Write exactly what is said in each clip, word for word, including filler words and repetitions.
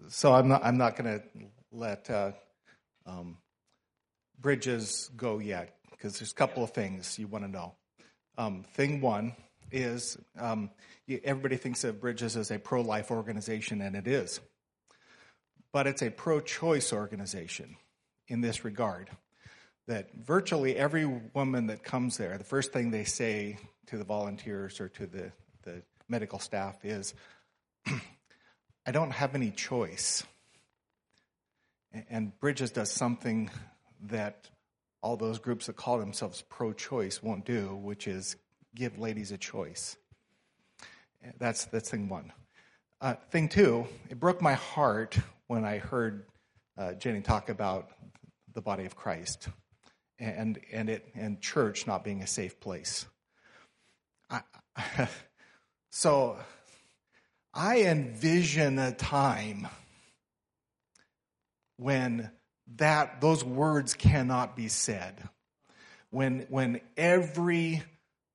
so I'm not I'm not going to let uh, um, Bridges go yet, because there's a couple of things you want to know. Um, thing one is um, everybody thinks of Bridges as a pro-life organization, and it is. But it's a pro-choice organization in this regard, that virtually every woman that comes there, the first thing they say to the volunteers or to the, the medical staff is, I don't have any choice. And Bridges does something that all those groups that call themselves pro-choice won't do, which is give ladies a choice. That's that's thing one. Uh, thing two, it broke my heart when I heard uh, Jenny talk about the body of Christ and and it and church not being a safe place. I, so I envision a time when that those words cannot be said, when when every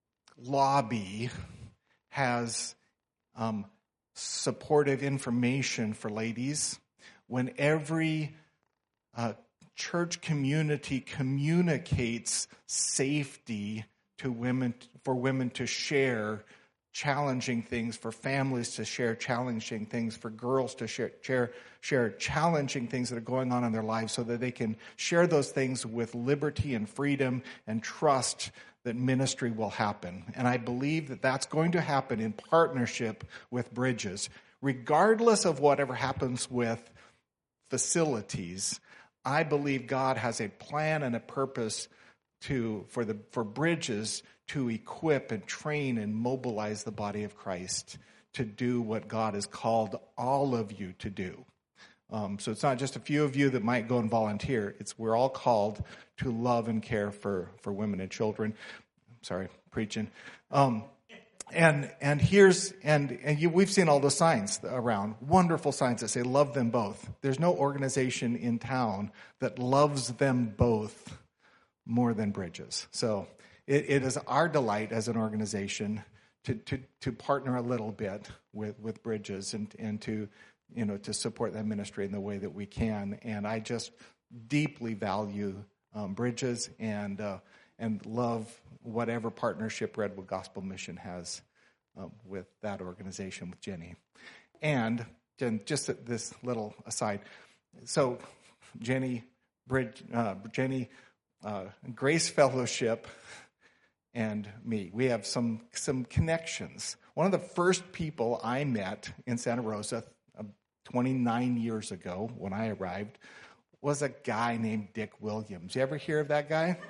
lobby has um, supportive information for ladies, when every uh, church community communicates safety to women, for women to share challenging things, for families to share challenging things, for girls to share, share share challenging things that are going on in their lives, so that they can share those things with liberty and freedom and trust that ministry will happen. And I believe that that's going to happen in partnership with Bridges. Regardless of whatever happens with facilities, I believe God has a plan and a purpose to for the for Bridges to equip and train and mobilize the body of Christ to do what God has called all of you to do. Um, so it's not just a few of you that might go and volunteer. It's we're all called to love and care for, for women and children. Sorry, preaching. Um, and and here's and and you, we've seen all the signs around, wonderful signs that say love them both. There's no organization in town that loves them both more than Bridges. So it, it is our delight as an organization to to to partner a little bit with, with Bridges and and to you know to support that ministry in the way that we can. And I just deeply value um, Bridges and uh, and love whatever partnership Redwood Gospel Mission has um, with that organization, with Jenny. And Jen, just this little aside, so Jenny, Bridge, uh, Jenny, uh, Grace Fellowship, and me, we have some some connections. One of the first people I met in Santa Rosa uh, twenty-nine years ago when I arrived was a guy named Dick Williams. You ever hear of that guy?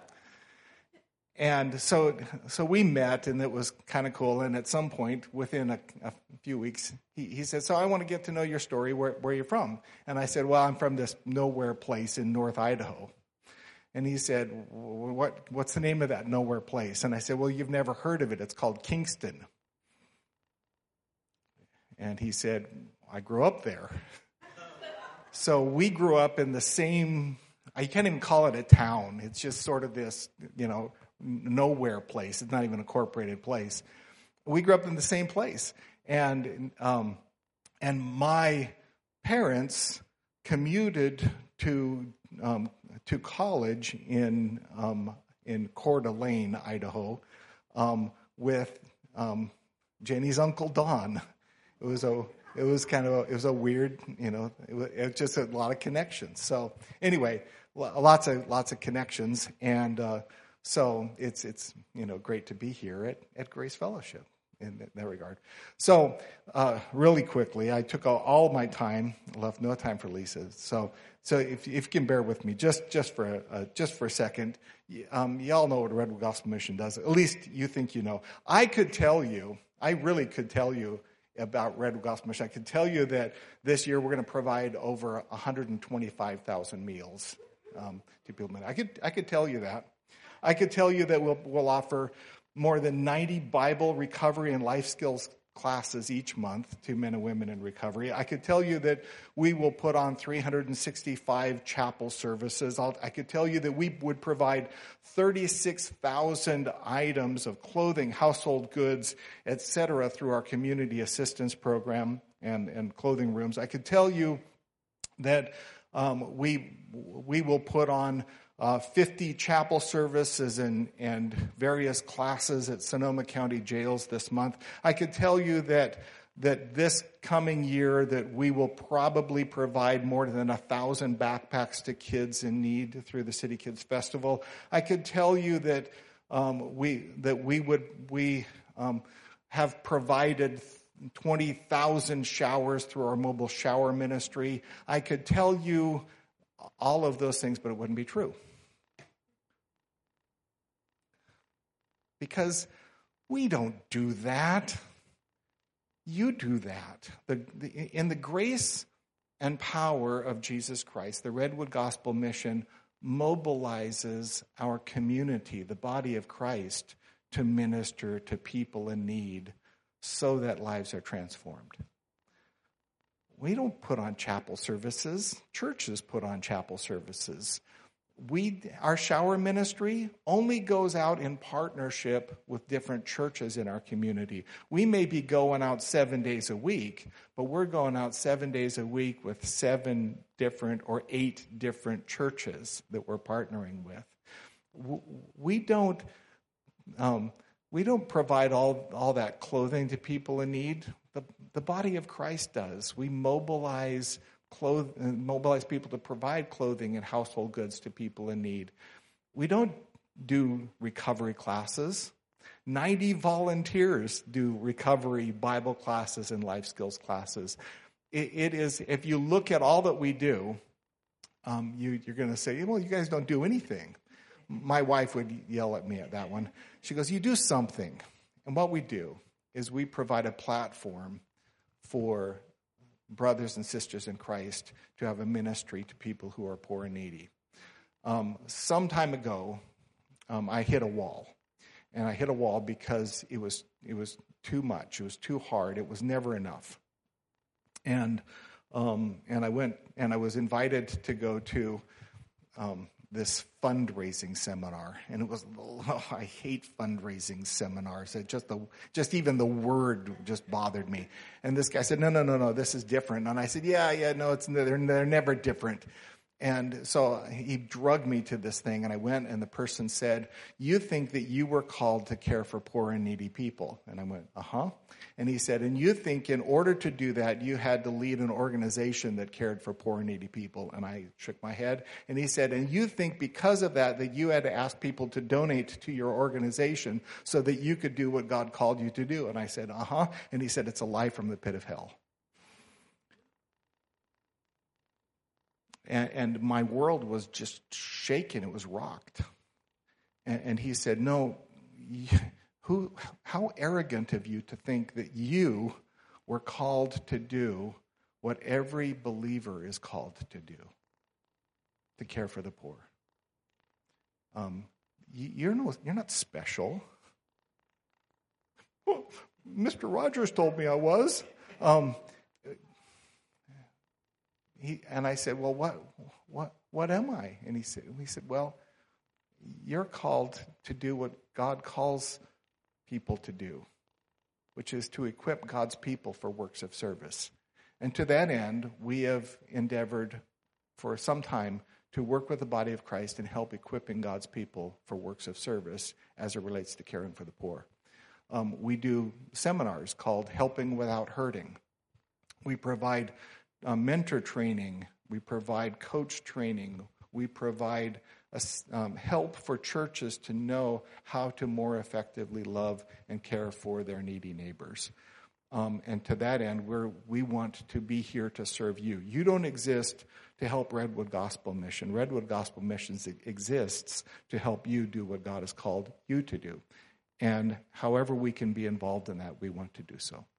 And so so we met, and it was kind of cool. And at some point, within a, a few weeks, he, he said, so I want to get to know your story, where, where you're from. And I said, well, I'm from this nowhere place in North Idaho. And he said, what what's the name of that nowhere place? And I said, well, you've never heard of it. It's called Kingston. And he said, I grew up there. So we grew up in the same, I can't even call it a town. It's just sort of this, you know, nowhere place. It's not even a corporated place. We grew up in the same place. And um, and my parents commuted to um, to college in um, in Coeur d'Alene, Idaho, um, with um, Jenny's uncle Don. It was a it was kind of a, it was a weird, you know, it was, it was just a lot of connections. So anyway, lots of lots of connections, and uh, so it's it's you know great to be here at, at Grace Fellowship in that, that regard. So uh, really quickly, I took all, all my time, left no time for Lisa. So so if, if you can bear with me just just for a, uh, just for a second, um, y'all know what Redwood Gospel Mission does. At least you think you know. I could tell you, I really could tell you about Redwood Gospel Mission. I could tell you that this year we're going to provide over one hundred twenty-five thousand meals um, to people. I could I could tell you that. I could tell you that we'll we'll offer more than ninety Bible recovery and life skills classes each month to men and women in recovery. I could tell you that we will put on three hundred sixty-five chapel services. I'll, I could tell you that we would provide thirty-six thousand items of clothing, household goods, et cetera through our community assistance program. and, and clothing rooms. I could tell you that um, we we will put on uh, fifty chapel services and, and various classes at Sonoma County jails this month. I could tell you that that this coming year that we will probably provide more than a thousand backpacks to kids in need through the City Kids Festival. I could tell you that um, we that we would we um, have provided twenty thousand showers through our mobile shower ministry. I could tell you all of those things, but it wouldn't be true. Because we don't do that. You do that. The, the, in the grace and power of Jesus Christ, the Redwood Gospel Mission mobilizes our community, the body of Christ, to minister to people in need so that lives are transformed. We don't put on chapel services. Churches put on chapel services. We, our shower ministry only goes out in partnership with different churches in our community. We may be going out seven days a week, but we're going out seven days a week with seven different or eight different churches that we're partnering with. We don't, um, we don't provide all, all that clothing to people in need. The, the body of Christ does. We mobilize Clothe, mobilize people to provide clothing and household goods to people in need. We don't do recovery classes. ninety volunteers do recovery Bible classes and life skills classes. It, it is, if you look at all that we do, um, you, you're going to say, well, you guys don't do anything. My wife would yell at me at that one. She goes, you do something. And what we do is we provide a platform for brothers and sisters in Christ to have a ministry to people who are poor and needy. Um, some time ago, um, I hit a wall. And I hit a wall because it was it was too much. It was too hard. It was never enough. And um, and I went and I was invited to go to um, this fundraising seminar, and it was oh, I hate fundraising seminars. It just the just even the word just bothered me. And this guy said, "No, no, no, no, this is different." And I said, "Yeah, yeah, no, it's they're they're never different." And so he drugged me to this thing, and I went, and the person said, "You think that you were called to care for poor and needy people?" And I went, "Uh-huh." And he said, "And you think in order to do that, you had to lead an organization that cared for poor and needy people?" And I shook my head. And he said, "And you think because of that, that you had to ask people to donate to your organization so that you could do what God called you to do?" And I said, "Uh-huh." And he said, "It's a lie from the pit of hell." And, and my world was just shaken. It was rocked. And, and he said, "No, who? How arrogant of you to think that you were called to do what every believer is called to do, to care for the poor. Um, you're no, you're not special." Well, Mister Rogers told me I was. Um, He, and I said, "Well, what, what, what am I?" And he said, "He said, well, you're called to do what God calls people to do, which is to equip God's people for works of service. And to that end, we have endeavored for some time to work with the body of Christ and help equipping God's people for works of service as it relates to caring for the poor. Um, we do seminars called Helping Without Hurting. We provide Uh, mentor training, we provide coach training, we provide a, um, help for churches to know how to more effectively love and care for their needy neighbors. Um, and to that end, we're, we want to be here to serve you. You don't exist to help Redwood Gospel Mission. Redwood Gospel Mission exists to help you do what God has called you to do. And however we can be involved in that, we want to do so.